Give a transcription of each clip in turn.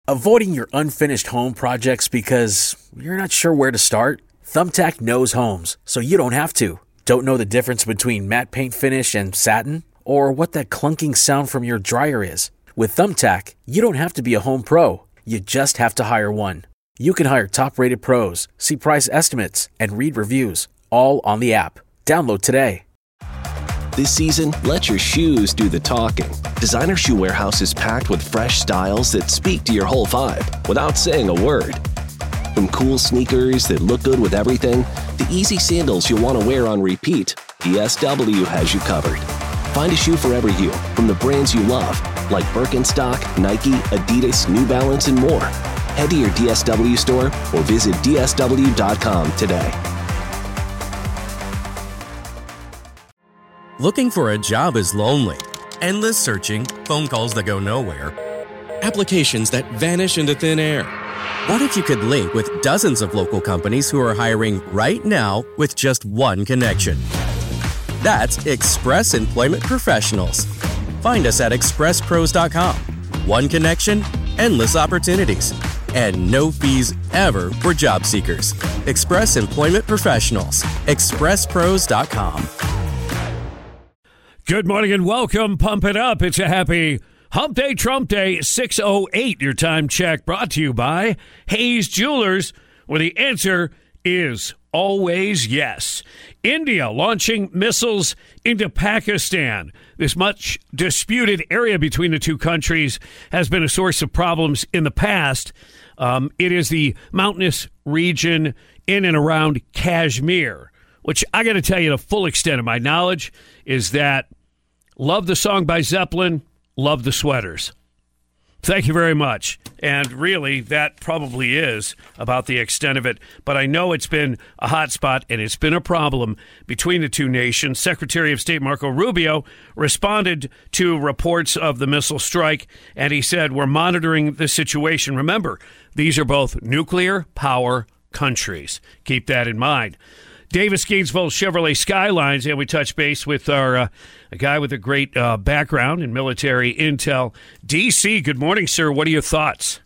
Avoiding your unfinished home projects because you're not sure where to start? Thumbtack knows homes, so you don't have to. Don't know the difference between matte paint finish and satin? Or what that clunking sound from your dryer is? With Thumbtack, you don't have to be a home pro. You just have to hire one. You can hire top-rated pros, see price estimates, and read reviews, all on the app. Download today. This season, let your shoes do the talking. Designer Shoe Warehouse is packed with fresh styles that speak to your whole vibe without saying a word. From cool sneakers that look good with everything, to easy sandals you'll want to wear on repeat, DSW has you covered. Find a shoe for every you from the brands you love, like Birkenstock, Nike, Adidas, New Balance, and more. Head to your DSW store or visit dsw.com today. Looking for a job is lonely. Endless searching, phone calls that go nowhere, applications that vanish into thin air. What if you could link with dozens of local companies who are hiring right now with just one connection? That's Express Employment Professionals. Find us at expresspros.com. One connection, endless opportunities, and no fees ever for job seekers. Express Employment Professionals. expresspros.com. Good morning and welcome. Pump it up. It's a happy Hump Day, Trump Day, 6:08. Your time check brought to you by Hayes Jewelers, where the answer is always yes. India launching missiles into Pakistan. This much disputed area between the two countries has been a source of problems in the past. It is the mountainous region in and around Kashmir, which I got to tell you the full extent of my knowledge is that love the song by Zeppelin, love the sweaters. Thank you very much. And really, that probably is about the extent of it. But I know it's been a hot spot and it's been a problem between the two nations. Secretary of State Marco Rubio responded to reports of the missile strike, and he said, we're monitoring the situation. Remember, these are both nuclear power countries. Keep that in mind. Davis Gainesville Chevrolet Skylines, and we touch base with our a guy with a great background in military intel. DC, good morning, sir. What are your thoughts?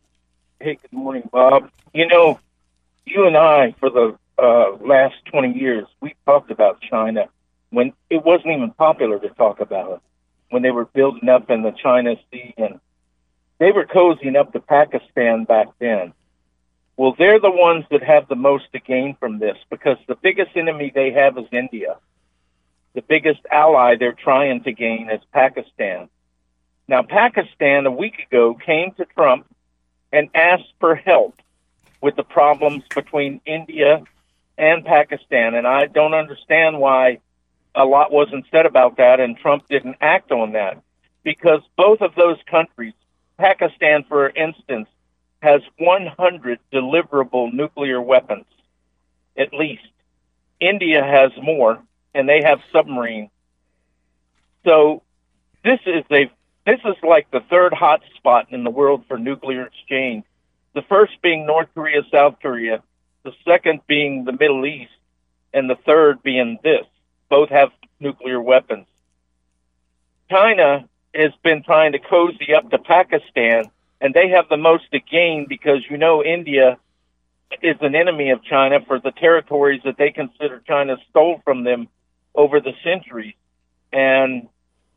Hey, good morning, Bob. You know, you and I, for the last 20 years, we talked about China when it wasn't even popular to talk about it, when they were building up in the China Sea, and they were cozying up to Pakistan back then. Well, they're the ones that have the most to gain from this because the biggest enemy they have is India. The biggest ally they're trying to gain is Pakistan. Now, Pakistan a week ago came to Trump and asked for help with the problems between India and Pakistan, and I don't understand why a lot wasn't said about that and Trump didn't act on that because both of those countries, Pakistan, for instance, has 100 deliverable nuclear weapons, at least. India has more, and they have submarines. So this is like the third hot spot in the world for nuclear exchange. The first being North Korea, South Korea, the second being the Middle East, and the third being this. Both have nuclear weapons. China has been trying to cozy up to Pakistan, and they have the most to gain because, you know, India is an enemy of China for the territories that they consider China stole from them over the centuries. And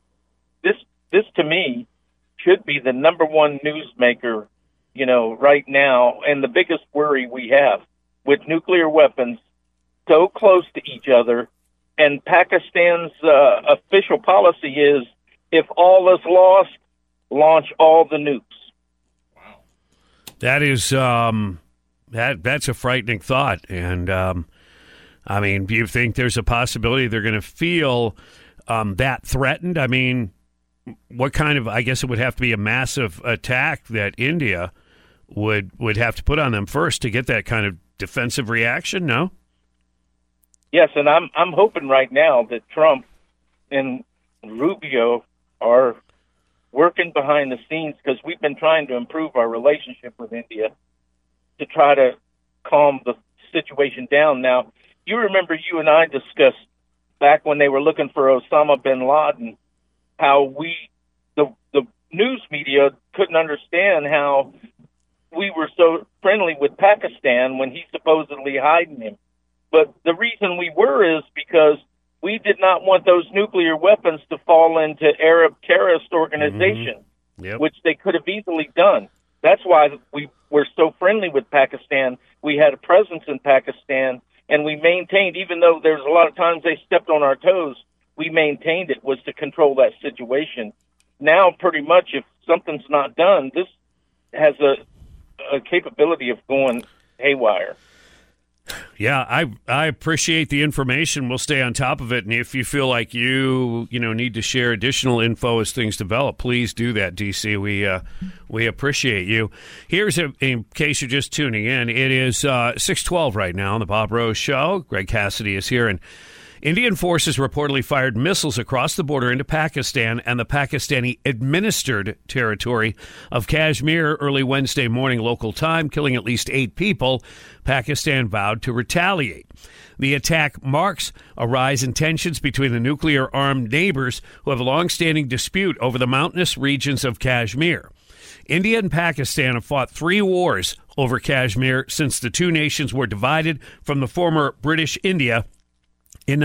this to me should be the number one newsmaker, you know, right now, and the biggest worry we have with nuclear weapons so close to each other. And Pakistan's official policy is, if all is lost, launch all the nukes. That is that's a frightening thought, and I mean, do you think there's a possibility they're going to feel that threatened? I mean, what kind of? I guess it would have to be a massive attack that India would have to put on them first to get that kind of defensive reaction. No. Yes, and I'm hoping right now that Trump and Rubio are working behind the scenes because we've been trying to improve our relationship with India to try to calm the situation down. Now, you remember you and I discussed back when they were looking for Osama bin Laden, how the news media couldn't understand how we were so friendly with Pakistan when he's supposedly hiding him. But the reason we were is because we did not want those nuclear weapons to fall into Arab terrorist organizations, which they could have easily done. That's why we were so friendly with Pakistan. We had a presence in Pakistan, and we maintained, even though there's a lot of times they stepped on our toes, we maintained it, was to control that situation. Now, pretty much, if something's not done, this has a capability of going haywire. Yeah, I appreciate the information. We'll stay on top of it, and if you feel like you need to share additional info as things develop, please do that, DC. We appreciate you. Here's in case you're just tuning in, it is 6:12 right now on the Bob Rose Show. Greg Cassidy is here, and Indian forces reportedly fired missiles across the border into Pakistan and the Pakistani-administered territory of Kashmir early Wednesday morning local time, killing at least 8 people. Pakistan vowed to retaliate. The attack marks a rise in tensions between the nuclear-armed neighbors who have a long-standing dispute over the mountainous regions of Kashmir. India and Pakistan have fought 3 wars over Kashmir since the two nations were divided from the former British India in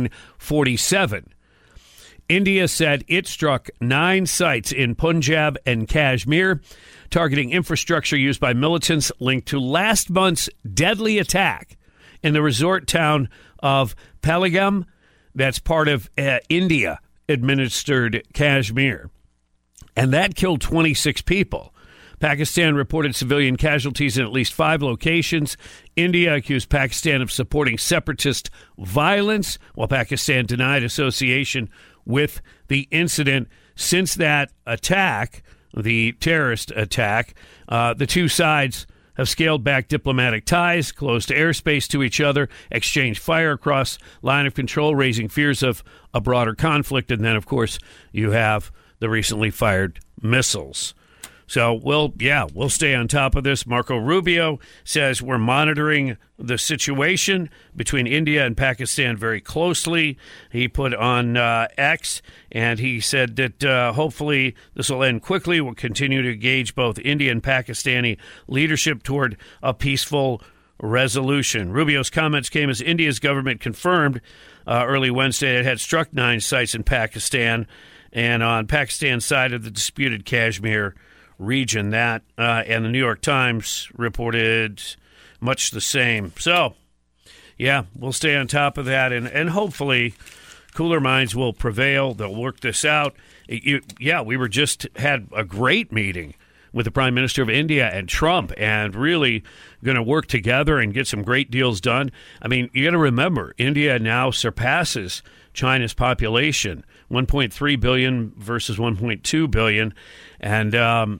1947. India said it struck 9 sites in Punjab and Kashmir, targeting infrastructure used by militants linked to last month's deadly attack in the resort town of Pahalgam, that's part of India-administered Kashmir. And that killed 26 people. Pakistan reported civilian casualties in at least 5 locations. India accused Pakistan of supporting separatist violence, while Pakistan denied association with the incident. Since that attack, the terrorist attack, the two sides have scaled back diplomatic ties, closed airspace to each other, exchanged fire across line of control, raising fears of a broader conflict. And then, of course, you have the recently fired missiles. So we'll stay on top of this. Marco Rubio says we're monitoring the situation between India and Pakistan very closely. He put on X, and he said that hopefully this will end quickly. We'll continue to engage both India and Pakistani leadership toward a peaceful resolution. Rubio's comments came as India's government confirmed early Wednesday it had struck 9 sites in Pakistan and on Pakistan's side of the disputed Kashmir region. That and the New York Times reported much the same. So, yeah, we'll stay on top of that, and hopefully cooler minds will prevail. They'll work this out. We were just had a great meeting with the Prime Minister of India and Trump, and really going to work together and get some great deals done. I mean, you got to remember, India now surpasses China's population, 1.3 billion versus 1.2 billion. And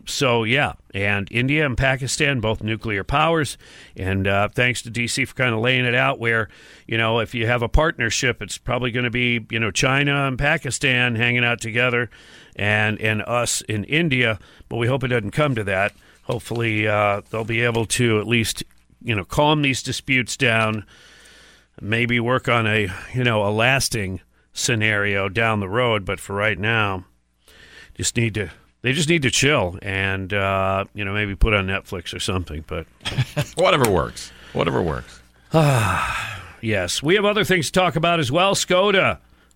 and India and Pakistan, both nuclear powers. And thanks to D.C. for kind of laying it out where, if you have a partnership, it's probably going to be, China and Pakistan hanging out together and us in India. But we hope it doesn't come to that. Hopefully they'll be able to at least, calm these disputes down, maybe work on a lasting scenario down the road. But for right now, they just need to chill and, maybe put on Netflix or something. But Whatever works. Yes. We have other things to talk about as well. Skoda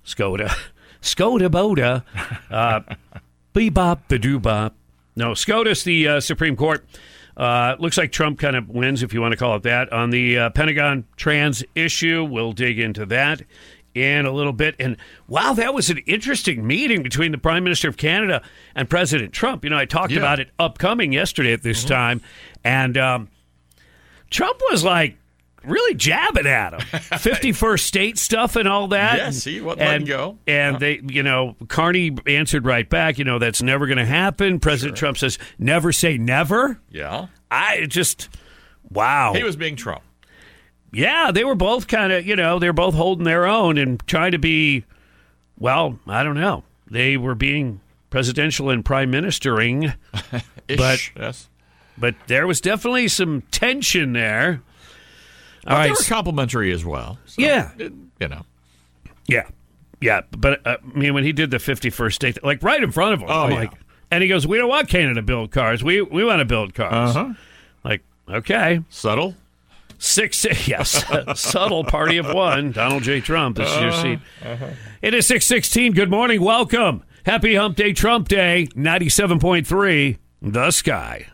Boda. Bebop, badoo-bop. No, SCOTUS, the Supreme Court. Looks like Trump kind of wins, if you want to call it that, on the Pentagon trans issue. We'll dig into that in a little bit. And wow, that was an interesting meeting between the Prime Minister of Canada and President Trump. I talked about it upcoming yesterday at this time, and Trump was like really jabbing at him. 51st state stuff and all that. Yes, he wasn't letting go. And they, Carney answered right back, that's never going to happen. President Trump says, never say never. Yeah. Wow. He was being Trump. Yeah, they were both kind of, they were both holding their own and trying to be, well, I don't know. They were being presidential and prime ministering. Yes. But there was definitely some tension there. But they were complimentary as well. So, yeah. Yeah. But, when he did the 51st state, like right in front of him, and he goes, we don't want Canada to build cars. We want to build cars. Uh-huh. Like, okay. Subtle? Yes. Subtle party of one. Donald J. Trump, this is your seat. It is 6:16. Good morning. Welcome. Happy Hump Day, Trump Day. 97.3, The Sky.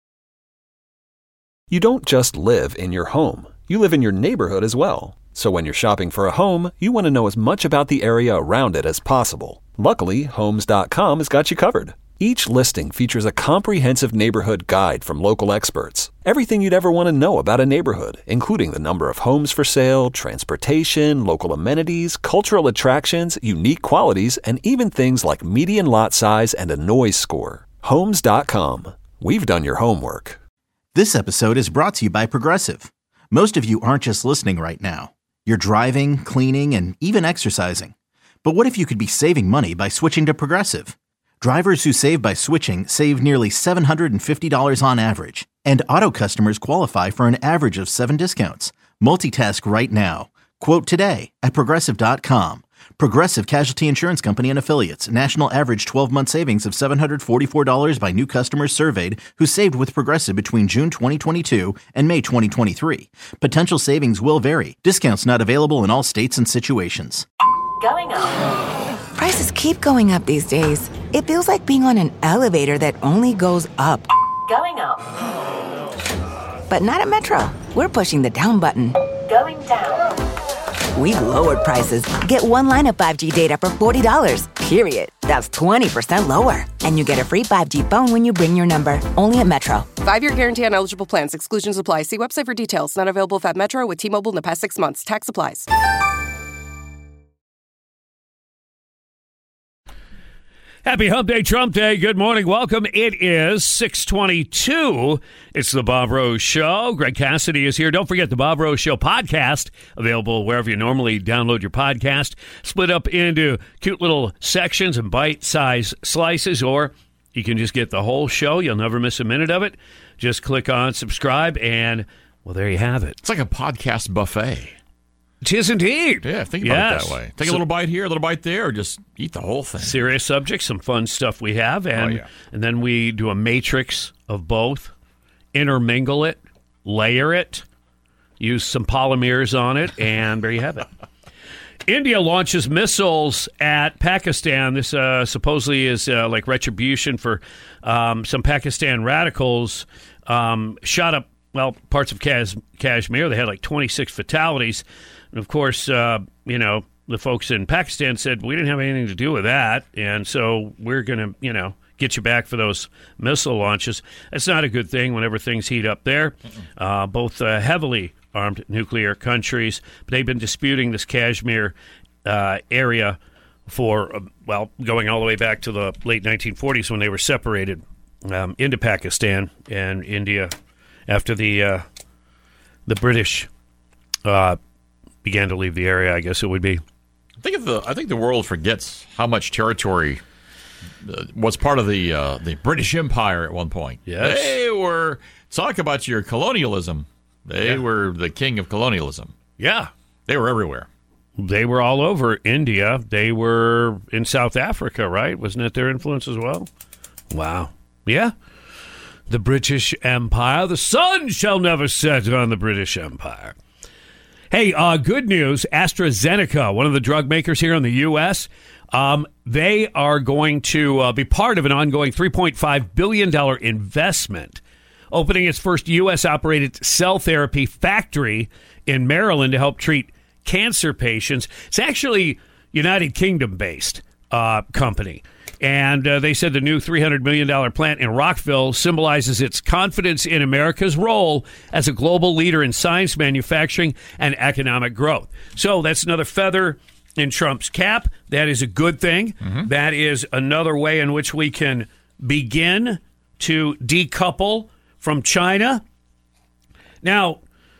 You don't just live in your home. You live in your neighborhood as well. So when you're shopping for a home, you want to know as much about the area around it as possible. Luckily, Homes.com has got you covered. Each listing features a comprehensive neighborhood guide from local experts. Everything you'd ever want to know about a neighborhood, including the number of homes for sale, transportation, local amenities, cultural attractions, unique qualities, and even things like median lot size and a noise score. Homes.com. We've done your homework. This episode is brought to you by Progressive. Most of you aren't just listening right now. You're driving, cleaning, and even exercising. But what if you could be saving money by switching to Progressive? Drivers who save by switching save nearly $750 on average, and auto customers qualify for an average of 7 discounts. Multitask right now. Quote today at Progressive.com. Progressive Casualty Insurance Company and Affiliates. National average 12-month savings of $744 by new customers surveyed who saved with Progressive between June 2022 and May 2023. Potential savings will vary. Discounts not available in all states and situations. Going up. Prices keep going up these days. It feels like being on an elevator that only goes up. Going up. But not at Metro. We're pushing the down button. Going down. We've lowered prices. Get one line of 5G data for $40, period. That's 20% lower. And you get a free 5G phone when you bring your number. Only at Metro. 5-year guarantee on eligible plans. Exclusions apply. See website for details. Not available at Metro with T-Mobile in the past 6 months. Tax applies. Happy Hump Day, Trump Day. Good morning. Welcome. It is 6:22. It's the Bob Rose Show. Greg Cassidy is here. Don't forget the Bob Rose Show podcast, available wherever you normally download your podcast, split up into cute little sections and bite-sized slices, or you can just get the whole show. You'll never miss a minute of it. Just click on subscribe, and, well, there you have it. It's like a podcast buffet. It is indeed. Yeah, think about it that way. Take a little bite here, a little bite there, or just eat the whole thing. Serious subjects, some fun stuff we have, and then we do a matrix of both, intermingle it, layer it, use some polymers on it, and there you have it. India launches missiles at Pakistan. This supposedly is like retribution for some Pakistan radicals shot up, parts of Kashmir. They had like 26 fatalities. And of course, the folks in Pakistan said, we didn't have anything to do with that, and so we're going to, get you back for those missile launches. That's not a good thing whenever things heat up there. Both heavily armed nuclear countries, but they've been disputing this Kashmir area for, going all the way back to the late 1940s when they were separated into Pakistan and India after the British began to leave the area, I guess it would be. I think the world forgets how much territory was part of the British Empire at one point. Yes. They were, talk about your colonialism. They were the king of colonialism. Yeah. They were everywhere. They were all over India. They were in South Africa, right? Wasn't it their influence as well? Wow. Yeah. The British Empire. The sun shall never set on the British Empire. Hey, good news. AstraZeneca, one of the drug makers here in the U.S., they are going to be part of an ongoing $3.5 billion investment, opening its first U.S.-operated cell therapy factory in Maryland to help treat cancer patients. It's actually United Kingdom-based company. And they said the new $300 million plant in Rockville symbolizes its confidence in America's role as a global leader in science, manufacturing, and economic growth. So that's another feather in Trump's cap. That is a good thing. Mm-hmm. That is another way in which we can begin to decouple from China. Now,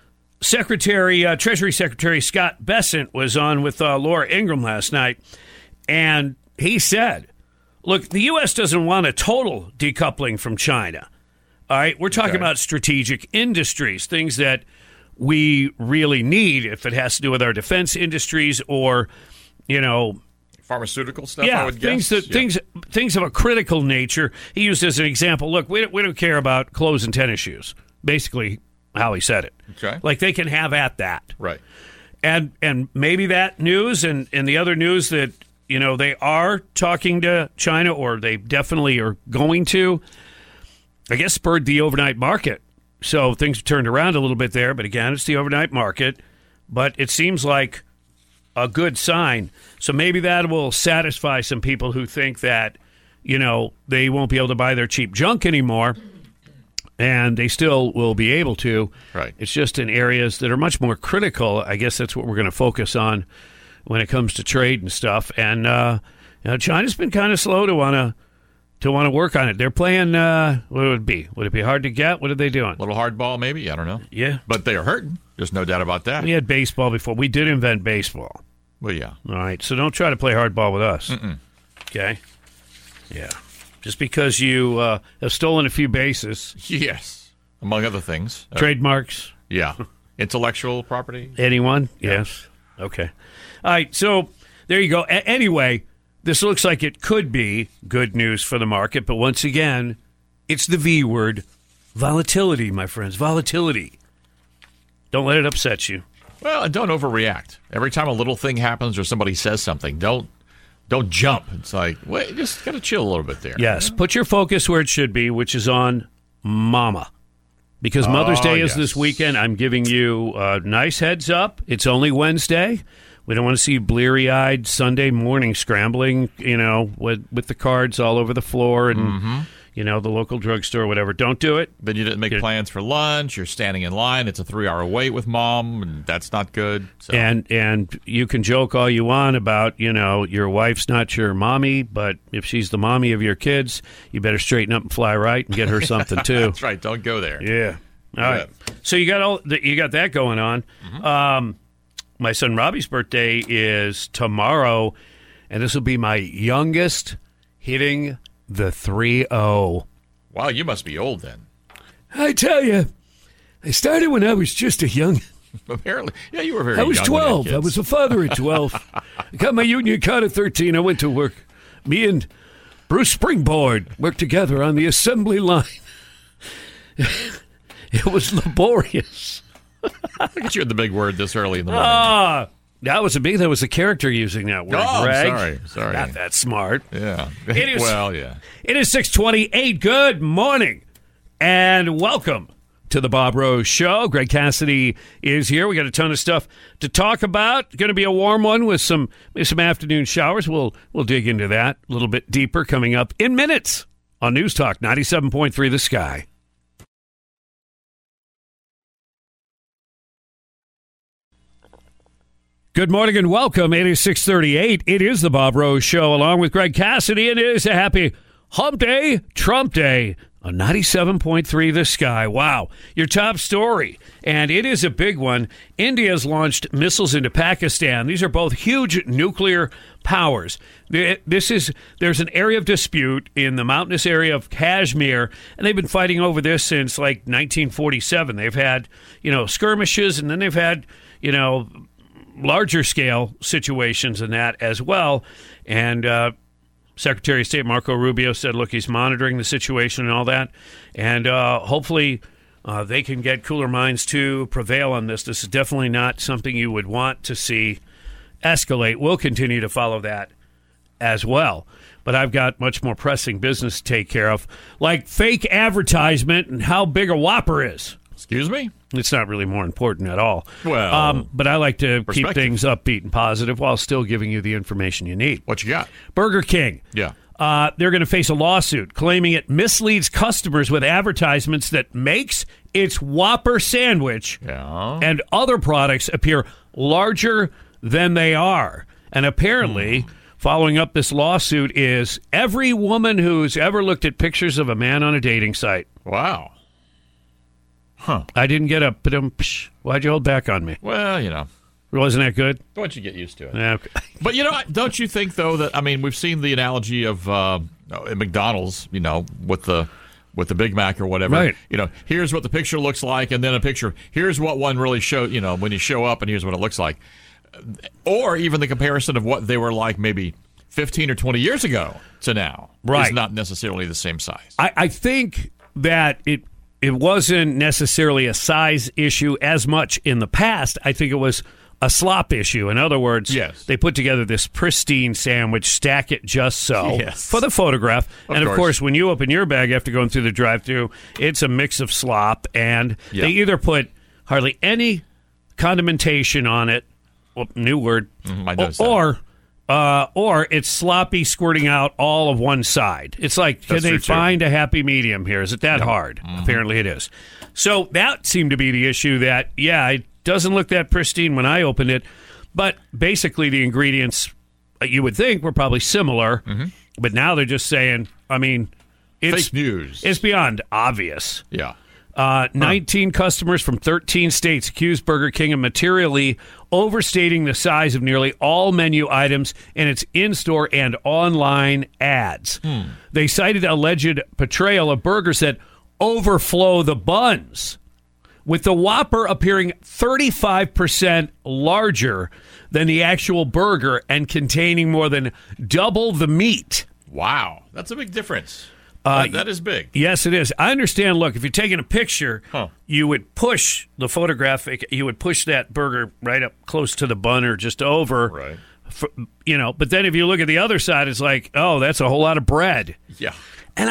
Treasury Secretary Scott Bessent was on with Laura Ingraham last night, and he said, look, the U.S. doesn't want a total decoupling from China. All right, we're talking about strategic industries, things that we really need if it has to do with our defense industries or, pharmaceutical stuff. Yeah, I would guess. Things of a critical nature. He used as an example. Look, we don't care about clothes and tennis shoes basically how he said it. Okay. Like they can have at that. Right. And maybe that news and the other news that, they are talking to China, or they definitely are going to, I guess spurred the overnight market. So things have turned around a little bit there, but again, it's the overnight market. But it seems like a good sign. So maybe that will satisfy some people who think that, they won't be able to buy their cheap junk anymore, and they still will be able to. Right. It's just in areas that are much more critical. I guess that's what we're going to focus on when it comes to trade and stuff. And China's been kind of slow to want to work on it. They're playing. What would it be? Would it be hard to get? What are they doing? A little hardball, maybe. I don't know. Yeah, but they are hurting. There's no doubt about that. We had baseball before. We did invent baseball. Well, yeah. All right. So don't try to play hardball with us. Okay. Yeah. Just because you have stolen a few bases. Yes. Among other things. Trademarks. Yeah. Intellectual property. Anyone? Yeah. Yes. Okay. All right. So there you go. Anyway, this looks like it could be good news for the market. But once again, it's the V word. Volatility, my friends. Volatility. Don't let it upset you. Well, and don't overreact. Every time a little thing happens or somebody says something, don't jump. It's like, wait, just got to chill a little bit there. Yes, put your focus where it should be, which is on Mama. Because Mother's Day is this weekend. I'm giving you a nice heads up. It's only Wednesday. We don't want to see you bleary-eyed Sunday morning scrambling, with the cards all over the floor and, the local drugstore or whatever. Don't do it. Then you didn't make plans for lunch. You're standing in line. It's a 3-hour wait with Mom, and that's not good. So. And you can joke all you want about, your wife's not your mommy, but if she's the mommy of your kids, you better straighten up and fly right and get her something, too. That's right. Don't go there. Yeah. All right. So you got that going on. My son Robbie's birthday is tomorrow, and this will be my youngest hitting the 3-0. Wow, you must be old then. I tell you, I started when I was just a young. Apparently, yeah, you were very young. I was 12. I was a father at 12. I got my union card at 13. I went to work. Me and Bruce Springboard worked together on the assembly line. It was laborious. Look at you with the big word this early in the morning. That was a character using that word, Greg. I'm sorry. Not that smart. Yeah. Yeah. It is 6:28. Good morning, and welcome to the Bob Rose Show. Greg Cassidy is here. We got a ton of stuff to talk about. Going to be a warm one with some afternoon showers. We'll dig into that a little bit deeper coming up in minutes on News Talk 97.3 The Sky. Good morning and welcome. It is 6:38. It is the Bob Rose Show along with Greg Cassidy. It is a happy Hump Day, Trump Day on 97.3 The Sky. Wow. Your top story, and it is a big one. India has launched missiles into Pakistan. These are both huge nuclear powers. There's an area of dispute in the mountainous area of Kashmir, and they've been fighting over this since like 1947. They've had, skirmishes, and then they've had, larger scale situations in that as well. And Secretary of State Marco Rubio said, look, he's monitoring the situation and all that. And hopefully they can get cooler minds to prevail on this. This is definitely not something you would want to see escalate. We'll continue to follow that as well. But I've got much more pressing business to take care of, like fake advertisement and how big a Whopper is. Excuse me? It's not really more important at all. Well, but I like to keep things upbeat and positive while still giving you the information you need. What you got? Burger King. Yeah. They're going to face a lawsuit claiming it misleads customers with advertisements that makes its Whopper sandwich and other products appear larger than they are. And apparently, following up this lawsuit is every woman who's ever looked at pictures of a man on a dating site. Wow. Huh. I didn't get a psh. Why'd you hold back on me? Well, Wasn't that good? Once you get used to it. Okay. But, don't you think, though, that, we've seen the analogy of McDonald's, with the Big Mac or whatever. Right. Here's what the picture looks like, and then a picture. Here's what one really shows, when you show up, and here's what it looks like. Or even the comparison of what they were like maybe 15 or 20 years ago to now. Right. Is not necessarily the same size. I think that it wasn't necessarily a size issue as much in the past. I think it was a slop issue. In other words, yes, they put together this pristine sandwich, stack it just so yes, for the photograph. Of and, course. of course, when you open your bag after going through the drive-thru, it's a mix of slop, and they either put hardly any condimentation on it, well, new word, I noticed that. or it's sloppy squirting out all of one side. It's like, can they find a happy medium here? Is it that hard? Apparently it is. So that seemed to be the issue that, it doesn't look that pristine when I opened it, but basically the ingredients, you would think, were probably similar, but now they're just saying, I mean, it's fake news. It's beyond obvious. Yeah. 19 customers from 13 states accused Burger King of materially overstating the size of nearly all menu items in its in-store and online ads. They cited alleged portrayal of burgers that overflow the buns, with the Whopper appearing 35% larger than the actual burger and containing more than double the meat. Wow. That's a big difference. That is big. Yes, it is. I understand. Look, if you're taking a picture, you would push the photographic, you would push that burger right up close to the bun or just over. Right. But then if you look at the other side, it's like, oh, that's a whole lot of bread. Yeah. And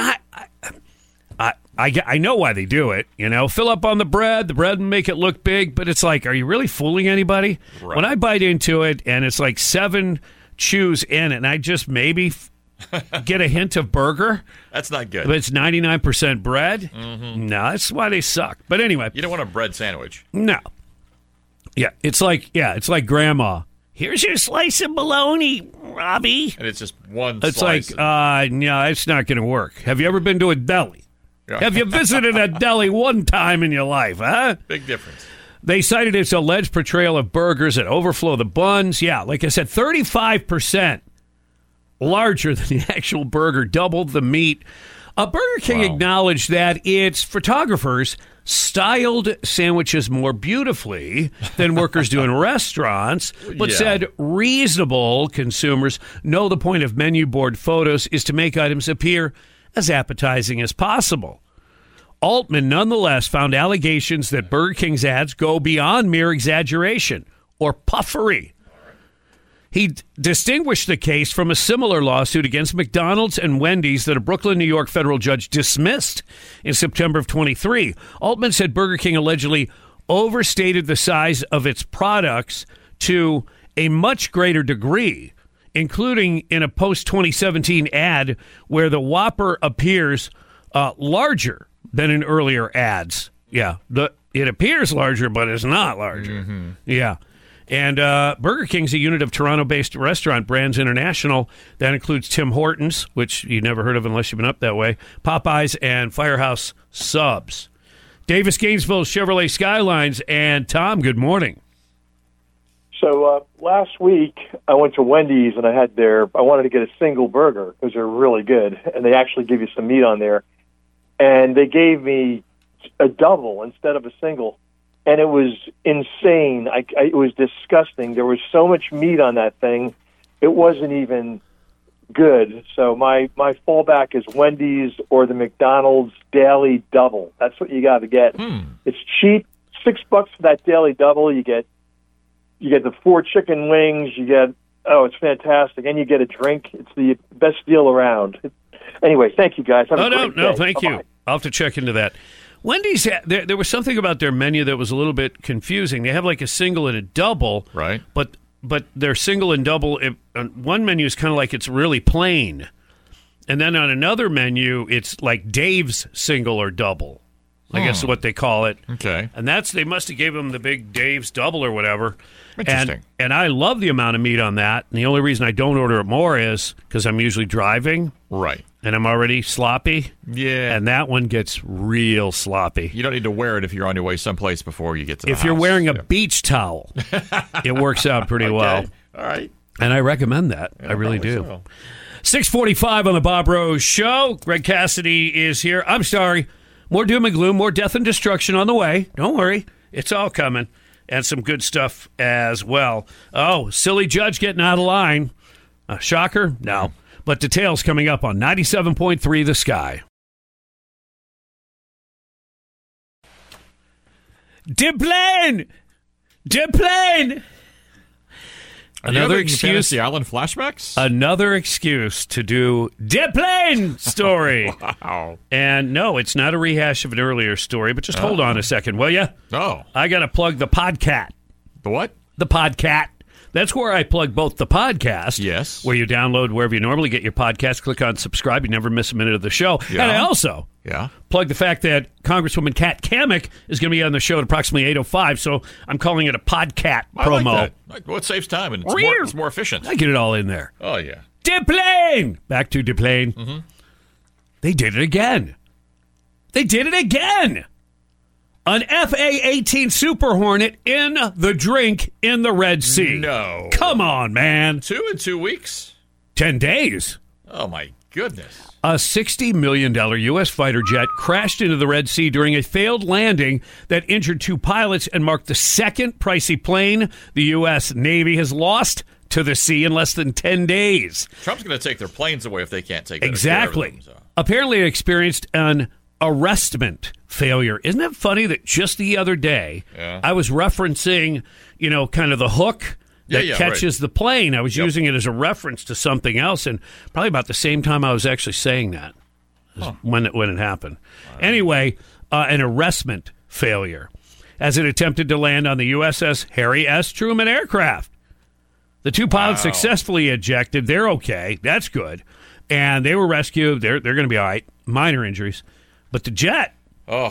I know why they do it. Fill up on the bread will make it look big, but it's like, are you really fooling anybody? Right. When I bite into it and it's like 7 chews in it, and I just maybe get a hint of burger. That's not good. But it's 99% bread. No, that's why they suck. But anyway, you don't want a bread sandwich. No. Yeah, it's like grandma. Here's your slice of bologna, Robbie. And it's just one it's slice. It's like, no, it's not going to work. Have you ever been to a deli? Yeah. Have you visited a deli one time in your life, huh? Big difference. They cited its alleged portrayal of burgers that overflow the buns. Yeah, like I said, 35% larger than the actual burger, doubled the meat. Burger King acknowledged that its photographers styled sandwiches more beautifully than workers do in restaurants, but said reasonable consumers know the point of menu board photos is to make items appear as appetizing as possible. Altman nonetheless found allegations that Burger King's ads go beyond mere exaggeration or puffery. He distinguished the case from a similar lawsuit against McDonald's and Wendy's that a Brooklyn, New York federal judge dismissed in September of 23. Altman said Burger King allegedly overstated the size of its products to a much greater degree, including in a post-2017 ad where the Whopper appears larger than in earlier ads. Yeah, it appears larger, but it's not larger. Yeah. And Burger King's a unit of Toronto-based Restaurant Brands International that includes Tim Hortons, which you never heard of unless you've been up that way, Popeyes, and Firehouse Subs. Davis Gainesville, Chevrolet Skylines, and Tom, good morning. So last week I went to Wendy's and I wanted to get a single burger because they're really good, and they actually give you some meat on there. And they gave me a double instead of a single. And it was insane. It was disgusting. There was so much meat on that thing. It wasn't even good. So my fallback is Wendy's or the McDonald's Daily Double. That's what you got to get. It's cheap. $6 for that Daily Double. You get the 4 chicken wings. It's fantastic. And you get a drink. It's the best deal around. Anyway, thank you guys. Have a great day. Thank you. I'll have to check into that. Wendy's, there was something about their menu that was a little bit confusing. They have like a single and a double, right? But their single and double, one menu is kind of like it's really plain, and then on another menu, it's like Dave's single or double. I guess is what they call it. Okay, and they must have gave them the big Dave's double or whatever. Interesting. And I love the amount of meat on that. And the only reason I don't order it more is because I'm usually driving. Right. And I'm already sloppy. Yeah. And that one gets real sloppy. You don't need to wear it if you're on your way someplace before you get to the house. If you're wearing a beach towel, it works out pretty well. All right. And I recommend that. I really do. So. 6:45 on the Bob Rose Show. Greg Cassidy is here. I'm sorry. More doom and gloom, more death and destruction on the way. Don't worry. It's all coming. And some good stuff as well. Oh, silly judge getting out of line. Shocker? No. But details coming up on 97.3 The Sky. Deplane! Another excuse. Fantasy Island flashbacks? Another excuse to do Deplane story. Wow. And no, it's not a rehash of an earlier story, but just hold on a second, will you? Oh. I got to plug the Podcat. The what? The Podcat. That's where I plug both the podcast, yes, where you download wherever you normally get your podcast, click on subscribe, you never miss a minute of the show. Yeah. And I also plug the fact that Congresswoman Kat Kamek is going to be on the show at approximately 8:05, so I'm calling it a Podcat promo. I like that. Well, it saves time, and it's more efficient. I get it all in there. Oh, yeah. Deplane! Back to Deplane. Mm-hmm. They did it again. An FA-18 Super Hornet in the drink in the Red Sea. No. Come on, man. 2 in 2 weeks? 10 days. Oh, my goodness. A $60 million U.S. fighter jet crashed into the Red Sea during a failed landing that injured 2 pilots and marked the second pricey plane the U.S. Navy has lost to the sea in less than 10 days. Trump's going to take their planes away if they can't take Exactly. Care of them, so. Apparently it experienced an arrestment failure. Isn't it funny that just the other day I was referencing, kind of the hook that catches the plane. I was using it as a reference to something else, and probably about the same time I was actually saying that when it happened. Anyway, an arrestment failure as it attempted to land on the USS Harry S. Truman aircraft. The 2 pilots successfully ejected. They're okay. That's good. And they were rescued. They're going to be all right. Minor injuries. But the jet, not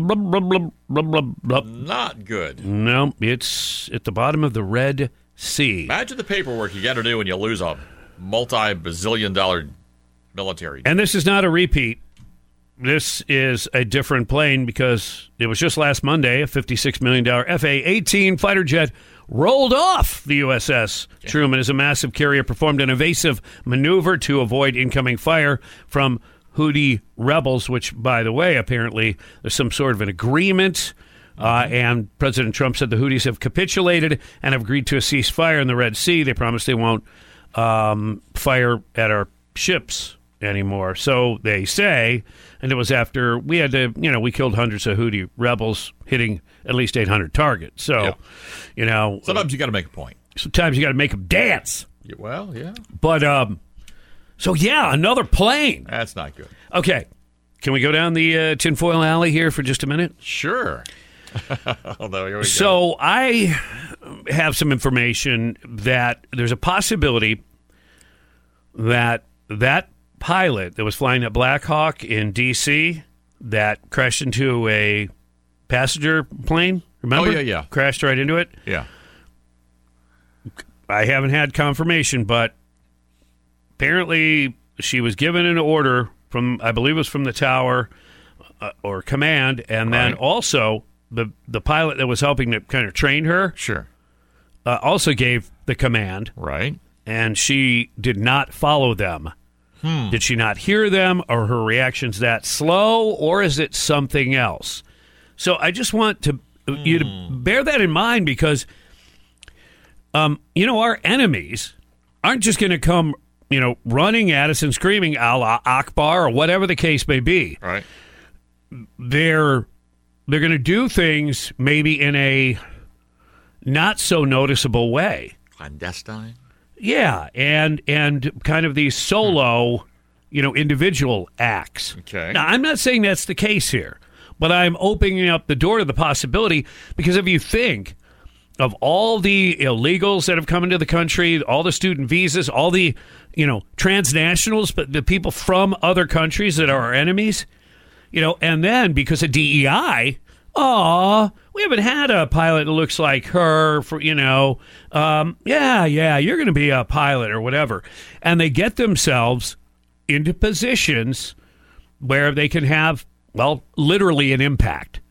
good. No, it's at the bottom of the Red Sea. Imagine the paperwork you got to do when you lose a multi-bazillion-dollar military. And this is not a repeat. This is a different plane because it was just last Monday, a $56 million FA-18 fighter jet rolled off the USS Truman as a massive carrier performed an evasive maneuver to avoid incoming fire from Houthi rebels, which, by the way, apparently there's some sort of an agreement, and President Trump said the Houthis have capitulated and have agreed to a ceasefire in the Red Sea. They promised they won't fire at our ships anymore. So they say, and it was after we had to, we killed hundreds of Houthi rebels, hitting at least 800 targets. So, sometimes you got to make a point. Sometimes you got to make them dance. Well, yeah. But, so, another plane. That's not good. Okay. Can we go down the tinfoil alley here for just a minute? Sure. Although, here we go. So, I have some information that there's a possibility that pilot that was flying that Black Hawk in D.C. that crashed into a passenger plane, remember? Oh, yeah. Crashed right into it? Yeah. I haven't had confirmation, but apparently, she was given an order from, I believe it was from the tower or command, and then also the pilot that was helping to kind of train her also gave the command. Right. And she did not follow them. Did she not hear them, or her reactions that slow, or is it something else? So I just want you to bear that in mind because, our enemies aren't just going to come running at us and screaming Allah Akbar or whatever the case may be. Right. They're going to do things maybe in a not so noticeable way. Clandestine? Yeah, and kind of these solo, individual acts. Okay. Now, I'm not saying that's the case here, but I'm opening up the door to the possibility because if you think of all the illegals that have come into the country, all the student visas, all the, transnationals, but the people from other countries that are our enemies, and then because of DEI, we haven't had a pilot that looks like her for, you're going to be a pilot or whatever. And they get themselves into positions where they can have, literally an impact.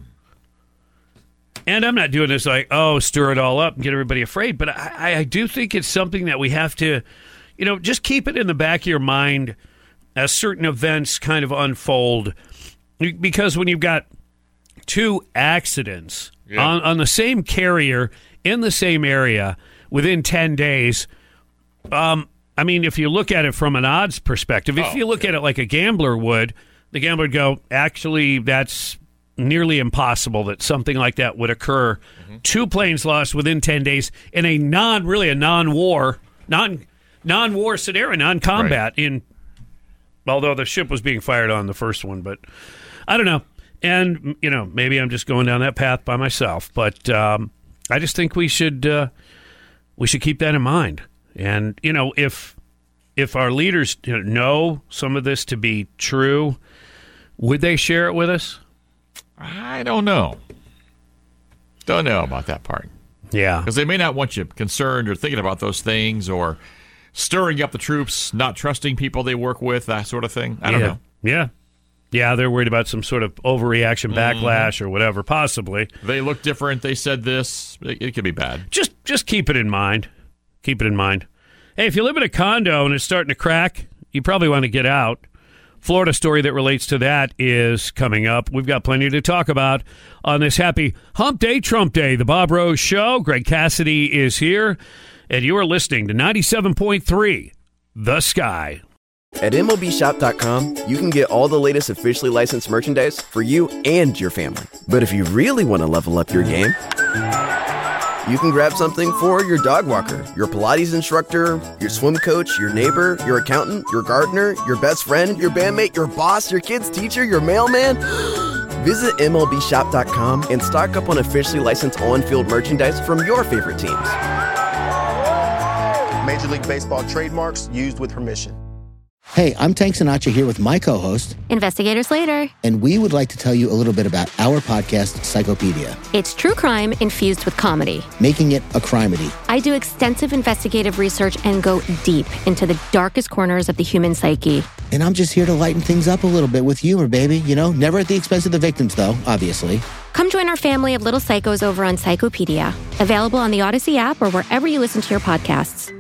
And I'm not doing this like, stir it all up and get everybody afraid. But I do think it's something that we have to, just keep it in the back of your mind as certain events kind of unfold. Because when you've got 2 accidents on the same carrier in the same area within 10 days, if you look at it from an odds perspective, if you look at it like a gambler would, the gambler would go, actually, that's nearly impossible that something like that would occur. 2 planes lost within 10 days in a non-war scenario, non-combat although the ship was being fired on the first one, but I don't know. And, maybe I'm just going down that path by myself, but I just think we should keep that in mind. And, if our leaders know some of this to be true, would they share it with us? I don't know. Don't know about that part. Yeah. Because they may not want you concerned or thinking about those things or stirring up the troops, not trusting people they work with, that sort of thing. I don't know. Yeah. Yeah, they're worried about some sort of overreaction, backlash, or whatever, possibly. They look different. They said this. It could be bad. Just keep it in mind. Keep it in mind. Hey, if you live in a condo and it's starting to crack, you probably want to get out. Florida story that relates to that is coming up. We've got plenty to talk about on this happy Hump Day, Trump Day, the Bob Rose Show. Greg Cassidy is here, and you are listening to 97.3 The Sky. At MLBshop.com, you can get all the latest officially licensed merchandise for you and your family. But if you really want to level up your game, you can grab something for your dog walker, your Pilates instructor, your swim coach, your neighbor, your accountant, your gardener, your best friend, your bandmate, your boss, your kid's teacher, your mailman. Visit MLBshop.com and stock up on officially licensed on-field merchandise from your favorite teams. Major League Baseball trademarks used with permission. Hey, I'm Tank Sinatra here with my co-host, Investigator Slater. And we would like to tell you a little bit about our podcast, Psychopedia. It's true crime infused with comedy. Making it a crimedy. I do extensive investigative research and go deep into the darkest corners of the human psyche. And I'm just here to lighten things up a little bit with humor, baby. Never at the expense of the victims, though, obviously. Come join our family of little psychos over on Psychopedia. Available on the Odyssey app or wherever you listen to your podcasts.